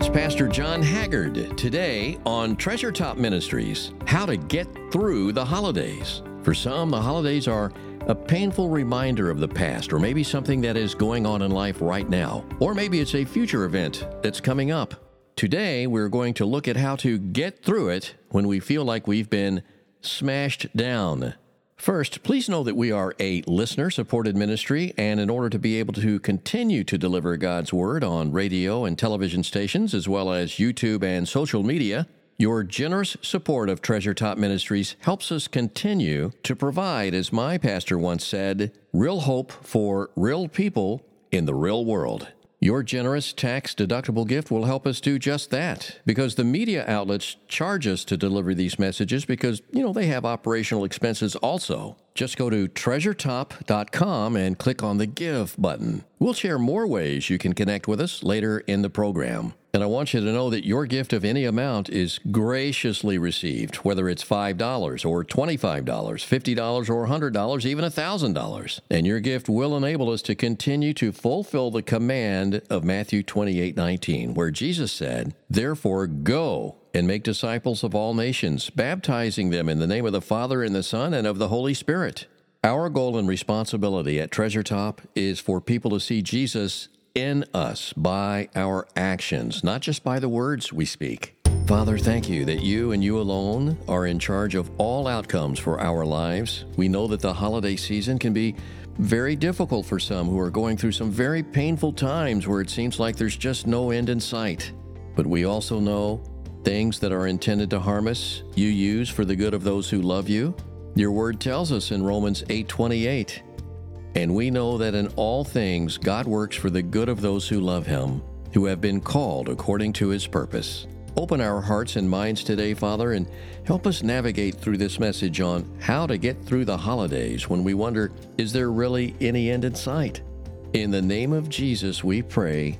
it's Pastor John Haggard. Today on Treasure Top Ministries, how to get through the holidays. For some, the holidays are a painful reminder of the past, or maybe something that is going on in life right now. Or maybe it's a future event that's coming up. Today, we're going to look at how to get through it when we feel like we've been smashed down. First, please know that we are a listener-supported ministry, and in order to be able to continue to deliver God's Word on radio and television stations, as well as YouTube and social media, your generous support of Treasure Top Ministries helps us continue to provide, as my pastor once said, real hope for real people in the real world. Your generous tax-deductible gift will help us do just that, because the media outlets charge us to deliver these messages because, they have operational expenses also. Just go to treasuretop.com and click on the Give button. We'll share more ways you can connect with us later in the program. And I want you to know that your gift of any amount is graciously received, whether it's $5 or $25, $50 or $100, even $1,000. And your gift will enable us to continue to fulfill the command of Matthew 28:19, where Jesus said, "Therefore go and make disciples of all nations, baptizing them in the name of the Father and the Son and of the Holy Spirit." Our goal and responsibility at Treasure Top is for people to see Jesus in us by our actions, not just by the words we speak. Father, thank you that you and you alone are in charge of all outcomes for our lives. We know that the holiday season can be very difficult for some who are going through some very painful times where it seems like there's just no end in sight. But we also know things that are intended to harm us, you use for the good of those who love you. Your word tells us in Romans 8:28, "And we know that in all things God works for the good of those who love him, who have been called according to his purpose." Open our hearts and minds today, Father, and help us navigate through this message on how to get through the holidays when we wonder, is there really any end in sight? In the name of Jesus we pray,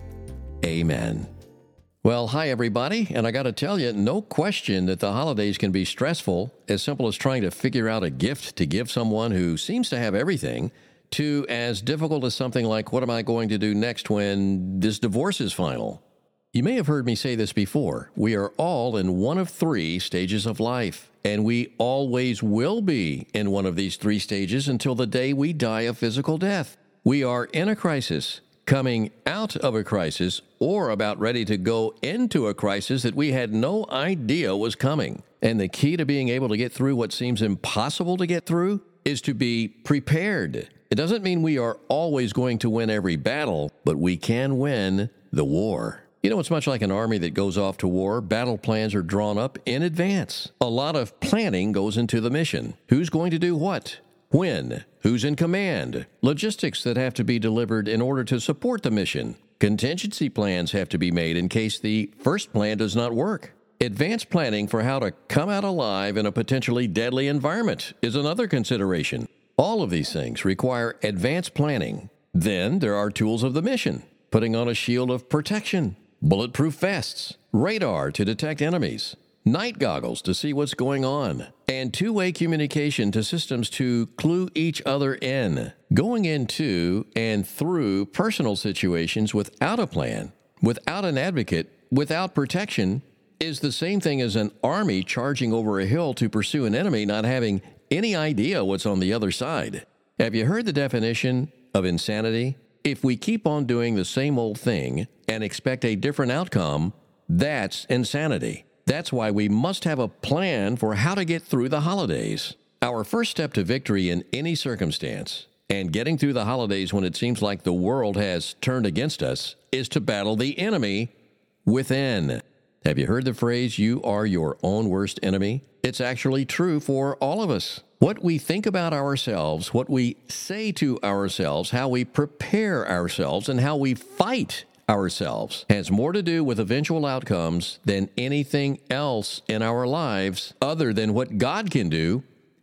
amen. Well, hi everybody, and I got to tell you, no question that the holidays can be stressful, as simple as trying to figure out a gift to give someone who seems to have everything, to as difficult as something like, what am I going to do next when this divorce is final? You may have heard me say this before. We are all in one of three stages of life, and we always will be in one of these three stages until the day we die a physical death. We are in a crisis, coming out of a crisis, or about ready to go into a crisis that we had no idea was coming. And the key to being able to get through what seems impossible to get through is to be prepared. It doesn't mean we are always going to win every battle, but we can win the war. It's much like an army that goes off to war. Battle plans are drawn up in advance. A lot of planning goes into the mission. Who's going to do what? When? Who's in command? Logistics that have to be delivered in order to support the mission. Contingency plans have to be made in case the first plan does not work. Advanced planning for how to come out alive in a potentially deadly environment is another consideration. All of these things require advanced planning. Then there are tools of the mission, putting on a shield of protection, bulletproof vests, radar to detect enemies, night goggles to see what's going on, and two-way communication to systems to clue each other in. Going into and through personal situations without a plan, without an advocate, without protection, is the same thing as an army charging over a hill to pursue an enemy not having any idea what's on the other side. Have you heard the definition of insanity? If we keep on doing the same old thing and expect a different outcome, that's insanity. That's why we must have a plan for how to get through the holidays. Our first step to victory in any circumstance, and getting through the holidays when it seems like the world has turned against us, is to battle the enemy within. Have you heard the phrase, you are your own worst enemy? It's actually true for all of us. What we think about ourselves, what we say to ourselves, how we prepare ourselves, and how we fight ourselves has more to do with eventual outcomes than anything else in our lives other than what God can do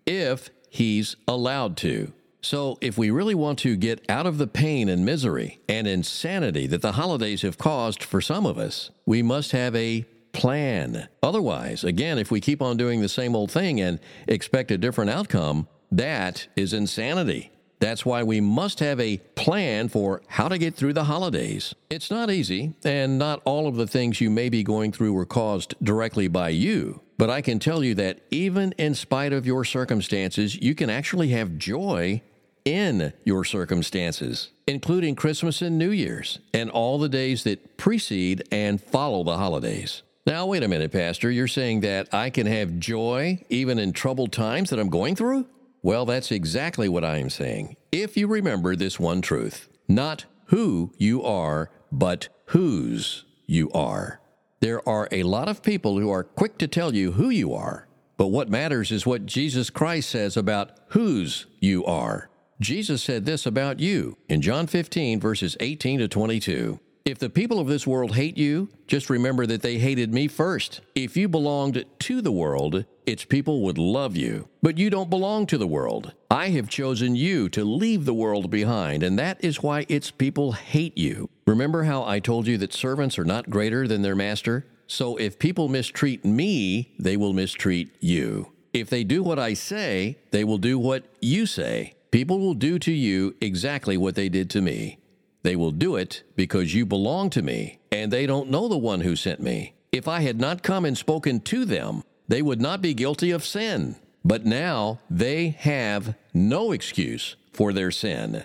if He's allowed to. So if we really want to get out of the pain and misery and insanity that the holidays have caused for some of us, we must have a plan. Otherwise, again, if we keep on doing the same old thing and expect a different outcome, that is insanity. That's why we must have a plan for how to get through the holidays. It's not easy, and not all of the things you may be going through were caused directly by you. But I can tell you that even in spite of your circumstances, you can actually have joy in your circumstances, including Christmas and New Year's, and all the days that precede and follow the holidays. Now, wait a minute, Pastor. You're saying that I can have joy even in troubled times that I'm going through? Well, that's exactly what I am saying. If you remember this one truth, not who you are, but whose you are. There are a lot of people who are quick to tell you who you are, but what matters is what Jesus Christ says about whose you are. Jesus said this about you in John 15, verses 18 to 22. If the people of this world hate you, just remember that they hated me first. If you belonged to the world, its people would love you. But you don't belong to the world. I have chosen you to leave the world behind, and that is why its people hate you. Remember how I told you that servants are not greater than their master? So if people mistreat me, they will mistreat you. If they do what I say, they will do what you say. People will do to you exactly what they did to me. They will do it because you belong to me, and they don't know the one who sent me. If I had not come and spoken to them, they would not be guilty of sin. But now they have no excuse for their sin.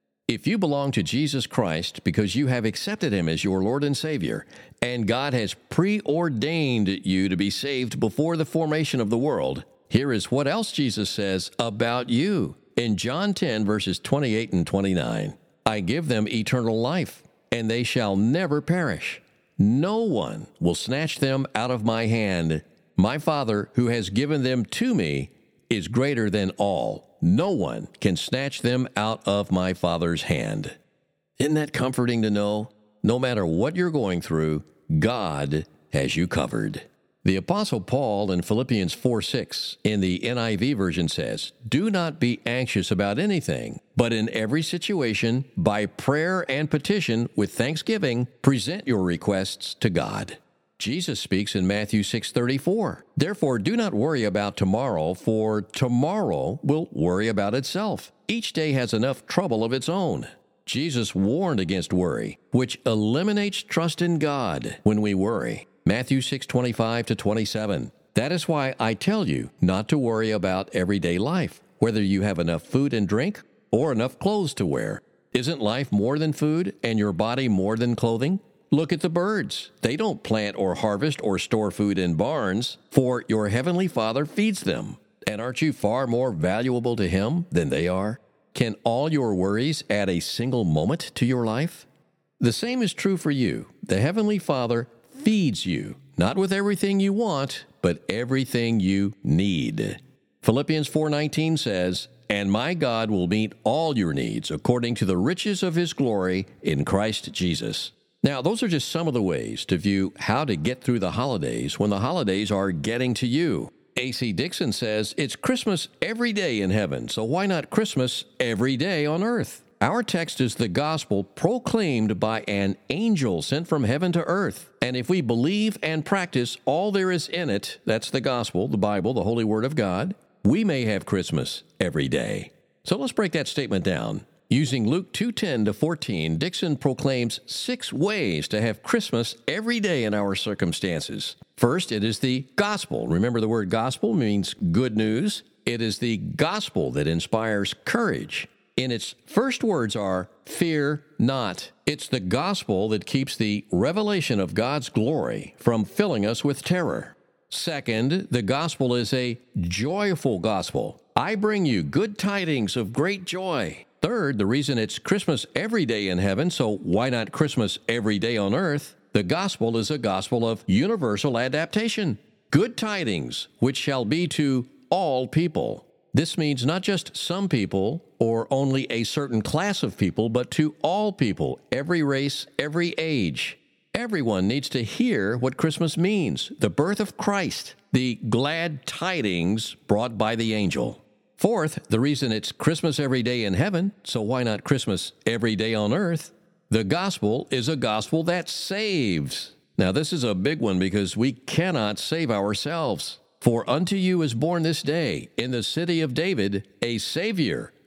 If you belong to Jesus Christ because you have accepted Him as your Lord and Savior, and God has preordained you to be saved before the formation of the world, here is what else Jesus says about you in John 10, verses 28 and 29. I give them eternal life, and they shall never perish. No one will snatch them out of my hand. My Father, who has given them to me, is greater than all. No one can snatch them out of my Father's hand. Isn't that comforting to know? No matter what you're going through, God has you covered. The Apostle Paul in Philippians 4:6 in the NIV version says, "Do not be anxious about anything, but in every situation, by prayer and petition with thanksgiving, present your requests to God." Jesus speaks in Matthew 6:34, "Therefore do not worry about tomorrow, for tomorrow will worry about itself. Each day has enough trouble of its own." Jesus warned against worry, which eliminates trust in God when we worry. Matthew 6:25 to 27. That is why I tell you not to worry about everyday life, whether you have enough food and drink or enough clothes to wear. Isn't life more than food and your body more than clothing? Look at the birds. They don't plant or harvest or store food in barns, for your heavenly Father feeds them. And aren't you far more valuable to Him than they are? Can all your worries add a single moment to your life? The same is true for you. The heavenly Father feeds you, not with everything you want, but everything you need. Philippians 4:19 says, "And my God will meet all your needs according to the riches of His glory in Christ Jesus." Now, those are just some of the ways to view how to get through the holidays when the holidays are getting to you. A.C. Dixon says, "It's Christmas every day in heaven, so why not Christmas every day on earth?" Our text is the gospel proclaimed by an angel sent from heaven to earth. And if we believe and practice all there is in it, that's the gospel, the Bible, the Holy Word of God, we may have Christmas every day. So let's break that statement down. Using Luke 2:10 to 14, Dixon proclaims 6 ways to have Christmas every day in our circumstances. First, it is the gospel. Remember, the word gospel means good news. It is the gospel that inspires courage. In its first words are, "Fear not." It's the gospel that keeps the revelation of God's glory from filling us with terror. Second, the gospel is a joyful gospel. I bring you good tidings of great joy. Third, the reason it's Christmas every day in heaven, so why not Christmas every day on earth? The gospel is a gospel of universal adaptation. Good tidings, which shall be to all people. This means not just some people or only a certain class of people, but to all people, every race, every age. Everyone needs to hear what Christmas means, the birth of Christ, the glad tidings brought by the angel. Fourth, the reason it's Christmas every day in heaven, so why not Christmas every day on earth? The gospel is a gospel that saves. Now, this is a big one because we cannot save ourselves. For unto you is born this day in the city of David a Savior,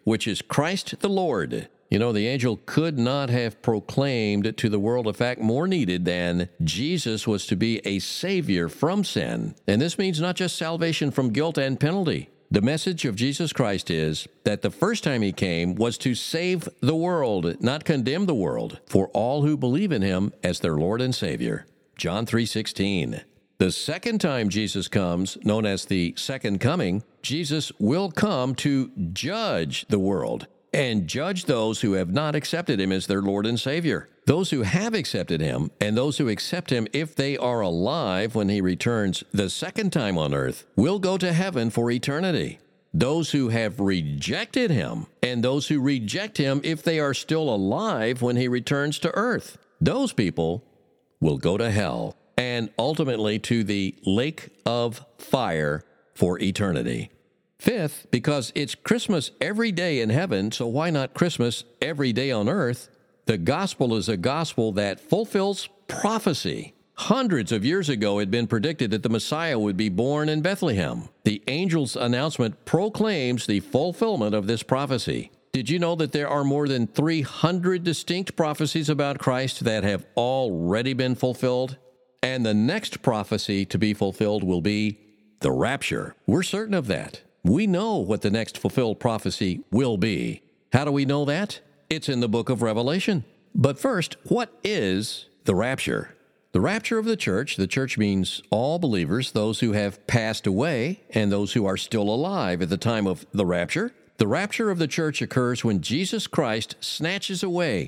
which is Christ the Lord. You know, the angel could not have proclaimed to the world a fact more needed than Jesus was to be a Savior from sin. And this means not just salvation from guilt and penalty. The message of Jesus Christ is that the first time he came was to save the world, not condemn the world, for all who believe in him as their Lord and Savior. John 3:16. The second time Jesus comes, known as the second coming, Jesus will come to judge the world and judge those who have not accepted him as their Lord and Savior. Those who have accepted him and those who accept him if they are alive when he returns the second time on earth will go to heaven for eternity. Those who have rejected him and those who reject him if they are still alive when he returns to earth, those people will go to hell and ultimately to the lake of fire for eternity. Fifth, because it's Christmas every day in heaven, so why not Christmas every day on earth? The gospel is a gospel that fulfills prophecy. Hundreds of years ago, it had been predicted that the Messiah would be born in Bethlehem. The angel's announcement proclaims the fulfillment of this prophecy. Did you know that there are more than 300 distinct prophecies about Christ that have already been fulfilled? And the next prophecy to be fulfilled will be the rapture. We're certain of that. We know what the next fulfilled prophecy will be. How do we know that? It's in the book of Revelation. But first, what is the rapture? The rapture of the church means all believers, those who have passed away and those who are still alive at the time of the rapture. The rapture of the church occurs when Jesus Christ snatches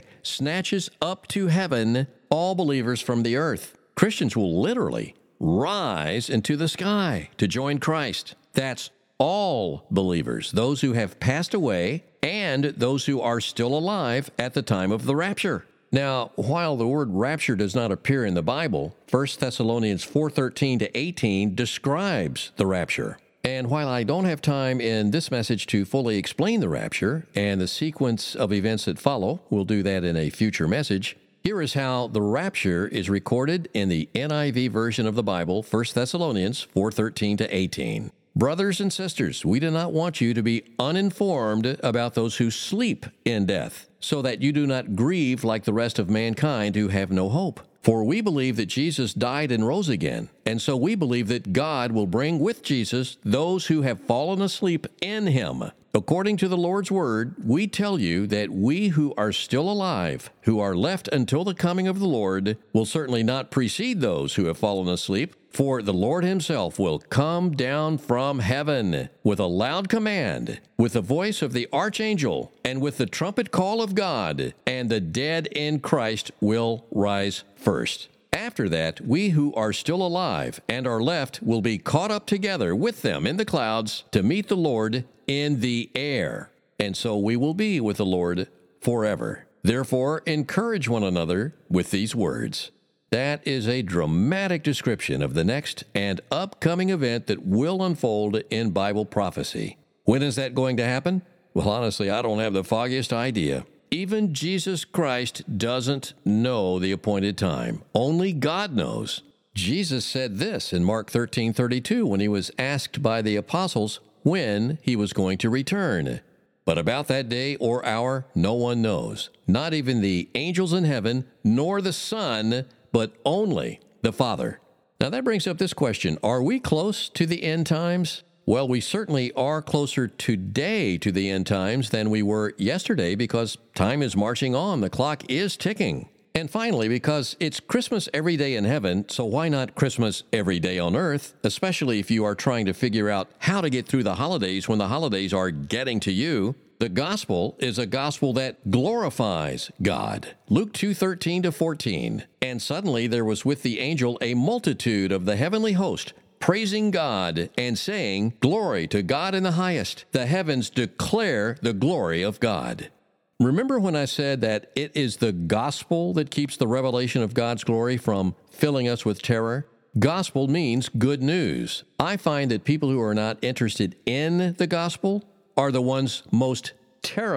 up to heaven all believers from the earth. Christians will literally rise into the sky to join Christ. That's all believers, those who have passed away and those who are still alive at the time of the rapture. Now, while the word rapture does not appear in the Bible, 1 Thessalonians 4:13 to 18 describes the rapture. And while I don't have time in this message to fully explain the rapture and the sequence of events that follow, we'll do that in a future message. Here is how the rapture is recorded in the NIV version of the Bible, 1 Thessalonians 4:13 to 18. Brothers and sisters, we do not want you to be uninformed about those who sleep in death, so that you do not grieve like the rest of mankind who have no hope. For we believe that Jesus died and rose again, and so we believe that God will bring with Jesus those who have fallen asleep in him. According to the Lord's word, we tell you that we who are still alive, who are left until the coming of the Lord, will certainly not precede those who have fallen asleep. For the Lord himself will come down from heaven with a loud command, with the voice of the archangel, and with the trumpet call of God, and the dead in Christ will rise first. After that, we who are still alive and are left will be caught up together with them in the clouds to meet the Lord in the air. And so we will be with the Lord forever. Therefore, encourage one another with these words. That is a dramatic description of the next and upcoming event that will unfold in Bible prophecy. When is that going to happen? Well, honestly, I don't have the foggiest idea. Even Jesus Christ doesn't know the appointed time. Only God knows. Jesus said this in Mark 13:32 when he was asked by the apostles when he was going to return. But about that day or hour, no one knows, not even the angels in heaven, nor the Son, but only the Father. Now that brings up this question. Are we close to the end times? Well, we certainly are closer today to the end times than we were yesterday because time is marching on. The clock is ticking. And finally, because it's Christmas every day in heaven, so why not Christmas every day on earth, especially if you are trying to figure out how to get through the holidays when the holidays are getting to you? The gospel is a gospel that glorifies God. Luke 2:13 to 14. And suddenly there was with the angel a multitude of the heavenly host, praising God and saying, "Glory to God in the highest. The heavens declare the glory of God." Remember when I said that it is the gospel that keeps the revelation of God's glory from filling us with terror? Gospel means good news. I find that people who are not interested in the gospel are the ones most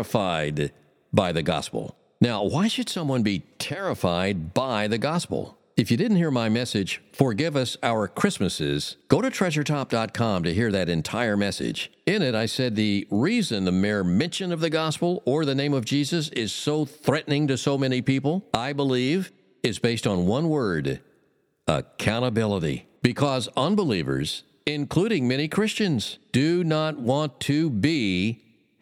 terrified by the gospel. Now, why should someone be terrified by the gospel? If you didn't hear my message, Forgive Us Our Christmases, go to treasuretop.com to hear that entire message. In it, I said the reason the mere mention of the gospel or the name of Jesus is so threatening to so many people, I believe, is based on one word: accountability. Because unbelievers, including many Christians, do not want to be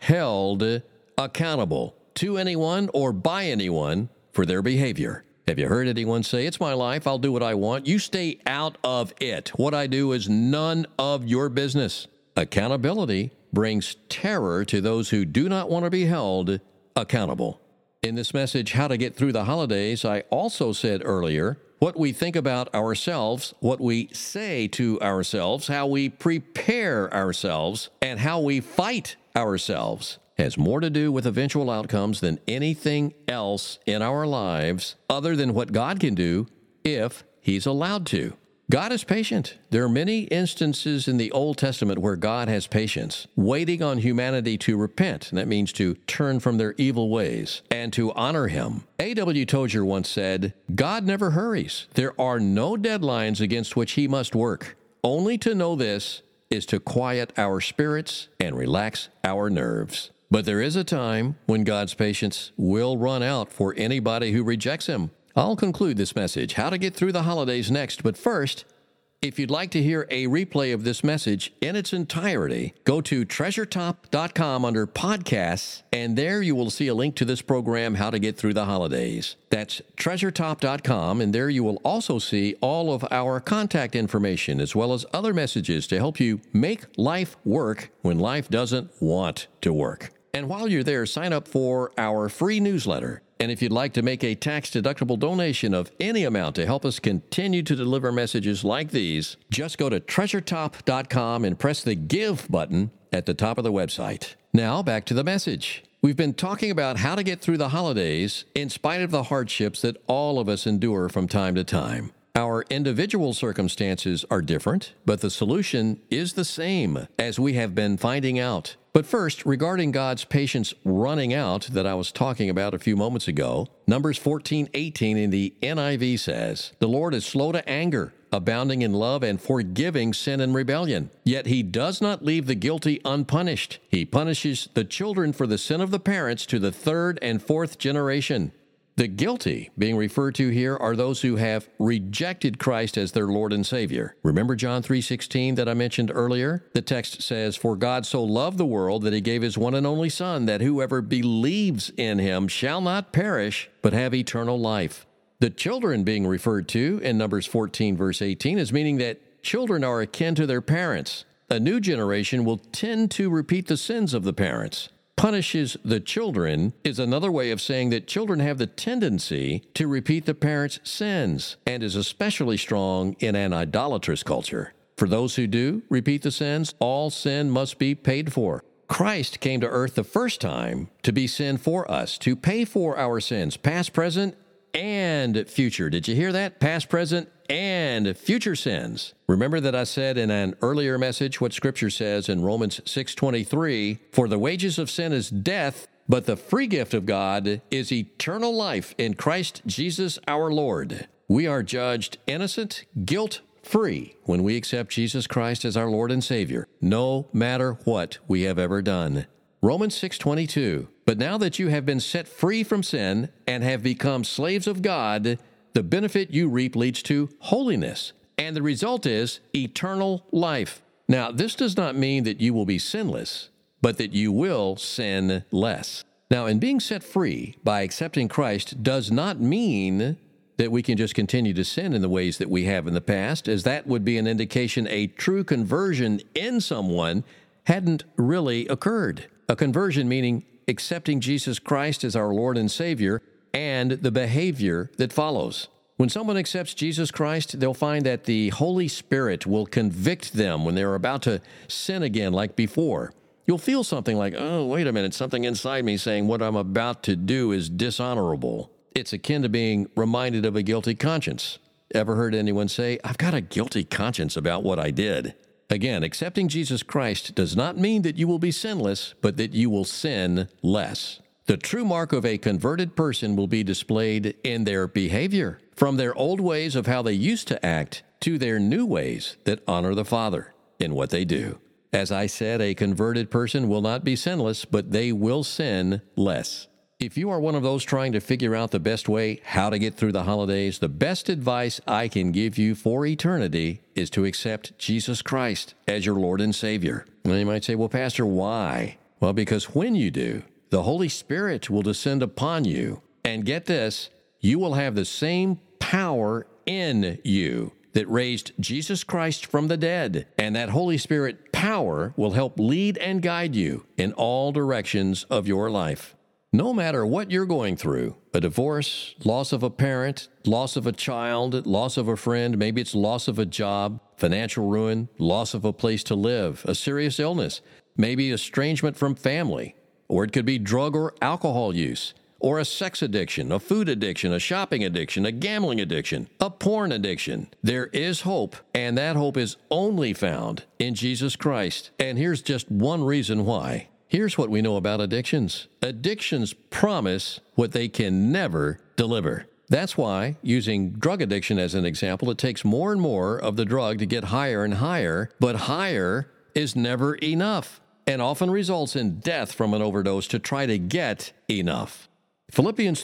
held accountable to anyone or by anyone for their behavior. Have you heard anyone say, "It's my life, I'll do what I want. You stay out of it. What I do is none of your business"? Accountability brings terror to those who do not want to be held accountable. In this message, How to Get Through the Holidays, I also said earlier what we think about ourselves, what we say to ourselves, how we prepare ourselves, and how we fight ourselves has more to do with eventual outcomes than anything else in our lives other than what God can do if He's allowed to. God is patient. There are many instances in the Old Testament where God has patience, waiting on humanity to repent, and that means to turn from their evil ways and to honor Him. A.W. Tozer once said, "God never hurries. There are no deadlines against which He must work. Only to know this is to quiet our spirits and relax our nerves." But there is a time when God's patience will run out for anybody who rejects Him. I'll conclude this message, How to Get Through the Holidays, next. But first, if you'd like to hear a replay of this message in its entirety, go to treasuretop.com under Podcasts, and there you will see a link to this program, How to Get Through the Holidays. That's treasuretop.com, and there you will also see all of our contact information as well as other messages to help you make life work when life doesn't want to work. And while you're there, sign up for our free newsletter. And if you'd like to make a tax-deductible donation of any amount to help us continue to deliver messages like these, just go to treasuretop.com and press the Give button at the top of the website. Now, back to the message. We've been talking about how to get through the holidays in spite of the hardships that all of us endure from time to time. Our individual circumstances are different, but the solution is the same, as we have been finding out. But first, regarding God's patience running out that I was talking about a few moments ago, Numbers 14:18 in the NIV says, "The Lord is slow to anger, abounding in love and forgiving sin and rebellion. Yet He does not leave the guilty unpunished. He punishes the children for the sin of the parents to the third and fourth generation." The guilty being referred to here are those who have rejected Christ as their Lord and Savior. Remember John 3:16 that I mentioned earlier? The text says, "For God so loved the world that He gave His one and only Son, that whoever believes in Him shall not perish, but have eternal life." The children being referred to in Numbers 14, verse 18, is meaning that children are akin to their parents. A new generation will tend to repeat the sins of the parents. Punishes the children is another way of saying that children have the tendency to repeat the parents' sins, and is especially strong in an idolatrous culture. For those who do repeat the sins, all sin must be paid for. Christ came to earth the first time to be sin for us, to pay for our sins, past, present, and future. Did you hear that? Past, present, and future sins. Remember that I said in an earlier message what Scripture says in Romans 6:23, "For the wages of sin is death, but the free gift of God is eternal life in Christ Jesus our Lord." We are judged innocent, guilt-free when we accept Jesus Christ as our Lord and Savior, no matter what we have ever done. Romans 6:22, "But now that you have been set free from sin and have become slaves of God, the benefit you reap leads to holiness, and the result is eternal life." Now, this does not mean that you will be sinless, but that you will sin less. Now, in being set free by accepting Christ does not mean that we can just continue to sin in the ways that we have in the past, as that would be an indication a true conversion in someone hadn't really occurred. A conversion meaning accepting Jesus Christ as our Lord and Savior and the behavior that follows. When someone accepts Jesus Christ, they'll find that the Holy Spirit will convict them when they're about to sin again like before. You'll feel something like, "Oh, wait a minute, something inside me saying what I'm about to do is dishonorable." It's akin to being reminded of a guilty conscience. Ever heard anyone say, "I've got a guilty conscience about what I did"? Again, accepting Jesus Christ does not mean that you will be sinless, but that you will sin less. The true mark of a converted person will be displayed in their behavior, from their old ways of how they used to act to their new ways that honor the Father in what they do. As I said, a converted person will not be sinless, but they will sin less. If you are one of those trying to figure out the best way how to get through the holidays, the best advice I can give you for eternity is to accept Jesus Christ as your Lord and Savior. And you might say, well, Pastor, why? Well, because when you do, the Holy Spirit will descend upon you. And get this, you will have the same power in you that raised Jesus Christ from the dead. And that Holy Spirit power will help lead and guide you in all directions of your life. No matter what you're going through, a divorce, loss of a parent, loss of a child, loss of a friend, maybe it's loss of a job, financial ruin, loss of a place to live, a serious illness, maybe estrangement from family, or it could be drug or alcohol use, or a sex addiction, a food addiction, a shopping addiction, a gambling addiction, a porn addiction. There is hope, and that hope is only found in Jesus Christ. And here's just one reason why. Here's what we know about addictions. Addictions promise what they can never deliver. That's why, using drug addiction as an example, it takes more and more of the drug to get higher and higher, but higher is never enough, and often results in death from an overdose to try to get enough. Philippians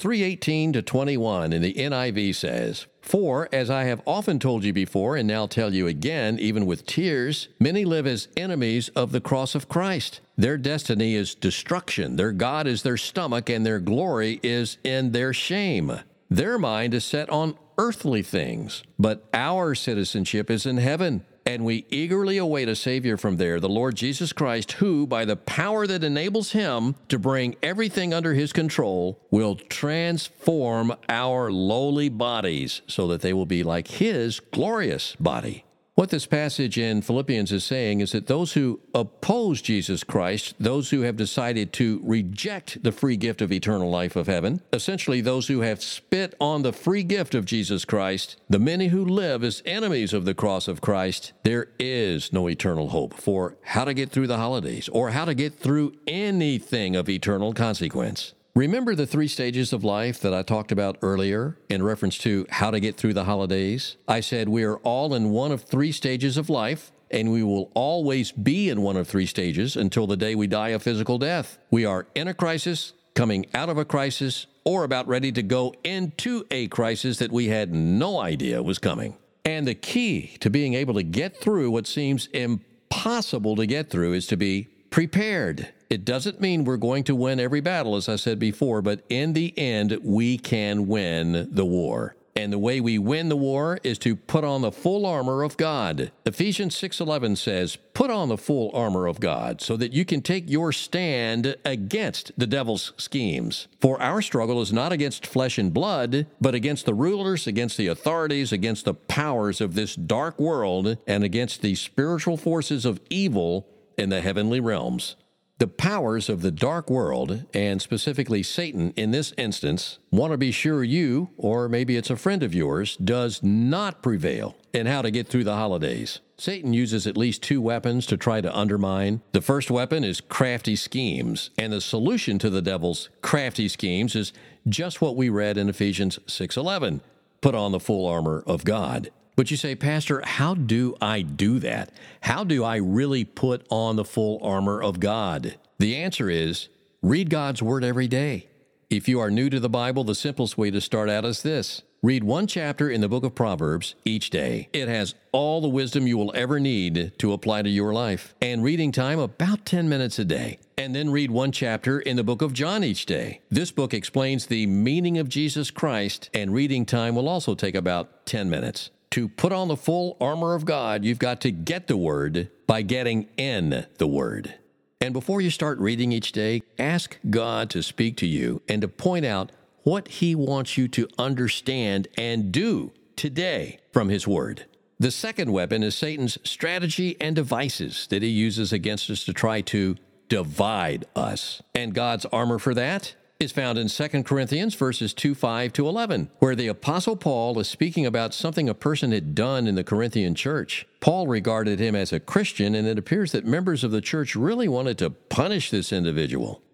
3:18-21 in the NIV says, "For, as I have often told you before, and now tell you again, even with tears, many live as enemies of the cross of Christ. Their destiny is destruction, their God is their stomach, and their glory is in their shame. Their mind is set on earthly things, but our citizenship is in heaven. And we eagerly await a Savior from there, the Lord Jesus Christ, who, by the power that enables Him to bring everything under His control, will transform our lowly bodies so that they will be like His glorious body." What this passage in Philippians is saying is that those who oppose Jesus Christ, those who have decided to reject the free gift of eternal life of heaven, essentially those who have spit on the free gift of Jesus Christ, the many who live as enemies of the cross of Christ, there is no eternal hope for how to get through the holidays or how to get through anything of eternal consequence. Remember the 3 stages of life that I talked about earlier in reference to how to get through the holidays? I said we are all in one of 3 stages of life, and we will always be in one of 3 stages until the day we die a physical death. We are in a crisis, coming out of a crisis, or about ready to go into a crisis that we had no idea was coming. And the key to being able to get through what seems impossible to get through is to be prepared. It doesn't mean we're going to win every battle, as I said before, but in the end, we can win the war. And the way we win the war is to put on the full armor of God. Ephesians 6:11 says, "Put on the full armor of God so that you can take your stand against the devil's schemes. For our struggle is not against flesh and blood, but against the rulers, against the authorities, against the powers of this dark world, and against the spiritual forces of evil in the heavenly realms." The powers of the dark world, and specifically Satan in this instance, want to be sure you, or maybe it's a friend of yours, does not prevail in how to get through the holidays. Satan uses at least 2 weapons to try to undermine. The first weapon is crafty schemes, and the solution to the devil's crafty schemes is just what we read in Ephesians 6:11. Put on the full armor of God. But you say, Pastor, how do I do that? How do I really put on the full armor of God? The answer is, read God's Word every day. If you are new to the Bible, the simplest way to start out is this. Read 1 chapter in the book of Proverbs each day. It has all the wisdom you will ever need to apply to your life. And reading time, about 10 minutes a day. And then read 1 chapter in the book of John each day. This book explains the meaning of Jesus Christ, and reading time will also take about 10 minutes. To put on the full armor of God, you've got to get the Word by getting in the Word. And before you start reading each day, ask God to speak to you and to point out what He wants you to understand and do today from His Word. The second weapon is Satan's strategy and devices that he uses against us to try to divide us. And God's armor for that is found in 2 Corinthians verses 2:5-11, where the Apostle Paul is speaking about something a person had done in the Corinthian church. Paul regarded him as a Christian, and it appears that members of the church really wanted to punish this individual.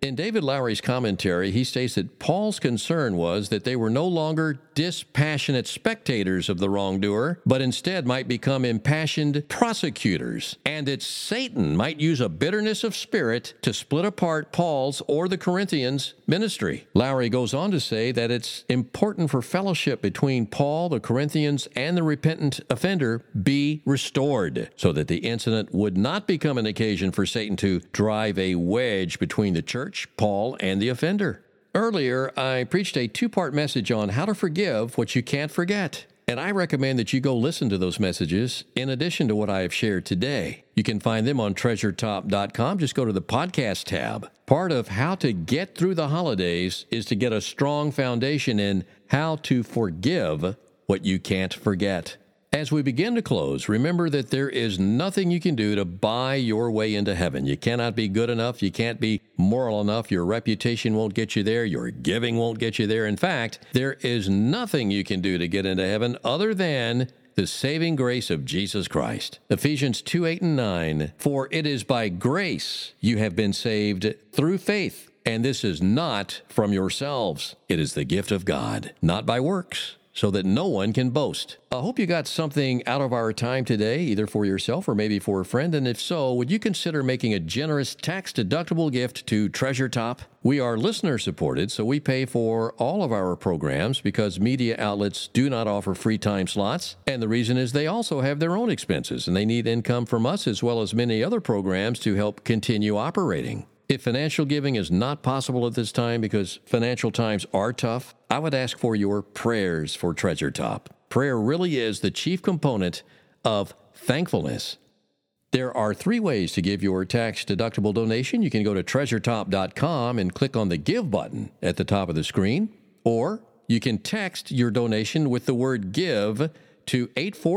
In David Lowery's commentary, he states that Paul's concern was that they were no longer dispassionate spectators of the wrongdoer, but instead might become impassioned prosecutors, and that Satan might use a bitterness of spirit to split apart Paul's or the Corinthians' ministry. Lowery goes on to say that it's important for fellowship between Paul, the Corinthians, and the repentant offender be restored, so that the incident would not become an occasion for Satan to drive a wedge between the church, Paul, and the offender. Earlier, I preached a two-part message on how to forgive what you can't forget, and I recommend that you go listen to those messages in addition to what I have shared today. You can find them on treasuretop.com. Just go to the podcast tab. Part of how to get through the holidays is to get a strong foundation in how to forgive what you can't forget. As we begin to close, remember that there is nothing you can do to buy your way into heaven. You cannot be good enough. You can't be moral enough. Your reputation won't get you there. Your giving won't get you there. In fact, there is nothing you can do to get into heaven other than the saving grace of Jesus Christ. Ephesians 2:8-9, "For it is by grace you have been saved through faith, and this is not from yourselves. It is the gift of God, not by works, so that no one can boast." I hope you got something out of our time today, either for yourself or maybe for a friend. And if so, would you consider making a generous tax-deductible gift to Treasure Top? We are listener-supported, so we pay for all of our programs because media outlets do not offer free time slots. And the reason is they also have their own expenses, and they need income from us as well as many other programs to help continue operating. If financial giving is not possible at this time because financial times are tough, I would ask for your prayers for Treasure Top. Prayer really is the chief component of thankfulness. There are 3 ways to give your tax-deductible donation. You can go to treasuretop.com and click on the Give button at the top of the screen, or you can text your donation with the word GIVE to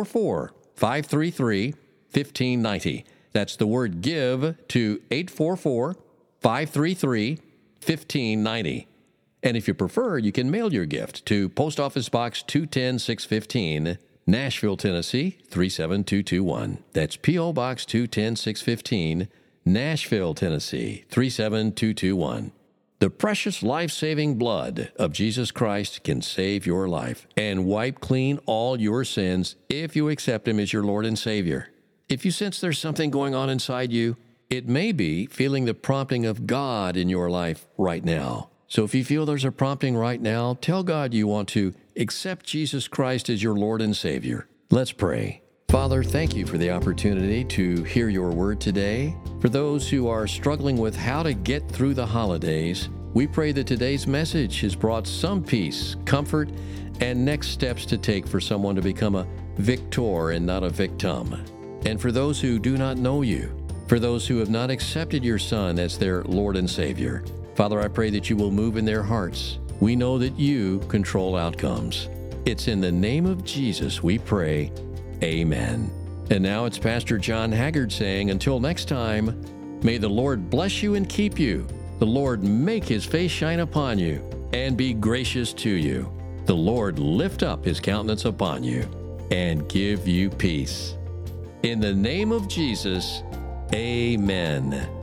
844-533-1590. That's the word GIVE to 844-533-1590. And if you prefer, you can mail your gift to Post Office Box 210-615, Nashville, Tennessee 37221. That's P.O. Box 210-615, Nashville, Tennessee 37221. The precious life-saving blood of Jesus Christ can save your life and wipe clean all your sins if you accept Him as your Lord and Savior. If you sense there's something going on inside you, it may be feeling the prompting of God in your life right now. So if you feel there's a prompting right now, tell God you want to accept Jesus Christ as your Lord and Savior. Let's pray. Father, thank you for the opportunity to hear your word today. For those who are struggling with how to get through the holidays, we pray that today's message has brought some peace, comfort, and next steps to take for someone to become a victor and not a victim. And for those who do not know you, for those who have not accepted your Son as their Lord and Savior, Father, I pray that you will move in their hearts. We know that you control outcomes. It's in the name of Jesus we pray. Amen. And now it's Pastor John Haggard saying, until next time, may the Lord bless you and keep you. The Lord make His face shine upon you and be gracious to you. The Lord lift up His countenance upon you and give you peace. In the name of Jesus, amen.